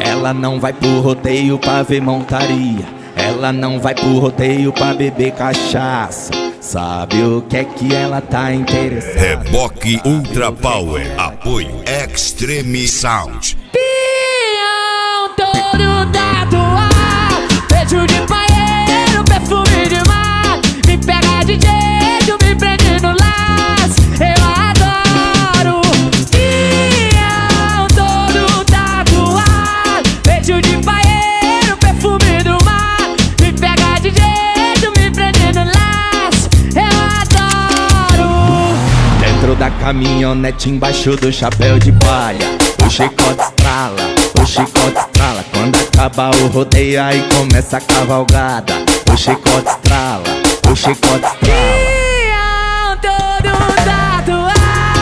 Ela não vai pro rodeio pra ver montaria. Ela não vai pro rodeio pra beber cachaça. Sabe o que é que ela tá interessada? Reboque Ultra Power. Apoio Extreme Sound. Pião todo tatuado, beijo de paeiro, perfume de mar. Me pega de jeito, me prende no laço. Eu adoro. Pião todo tatuado, beijo de paeiro, perfume do mar. Me pega de jeito, me prende no laço. Eu adoro. Dentro da caminhonete, embaixo do chapéu de palha, o chicote estrala, o chicote estrala. Quando acaba o rodeio, aí começa a cavalgada. O chicote estrala, o chicote estrala. Pião todo tatuado.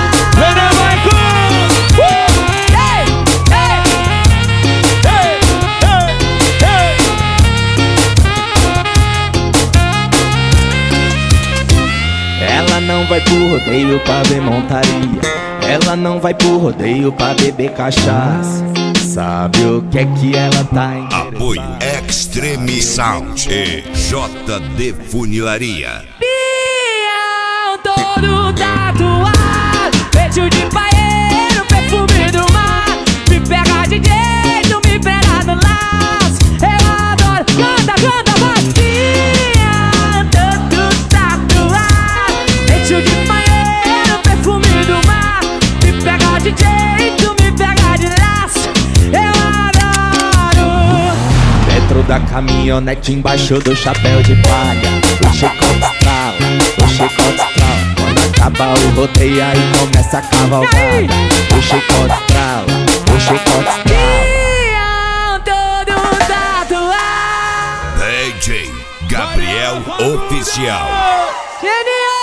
Ela não vai pro rodeio pra ver montaria. Ela não vai pro rodeio pra beber cachaça. Sabe o que é que ela tá interessada? Apoio Extreme Sound e JD Funilaria. Pião todo tatuado, beijo de paeiro, perfume do mar. Me pega de jeito, me pega no laço. Eu adoro. Canta, canta, vai. Pião todo tatuado, beijo de paeiro, perfume do mar. Me pega de jeito, me pega de laço. Eu adoro. Dentro da caminhonete, embaixo do chapéu de palha, o chicote estrala, o chicote estrala. Quando acaba o rodeio, aí começa a cavalgada. O chicote estrala, o chicote estrala. Pião todo tatuado. DJ Gabriel Oficial. Genial!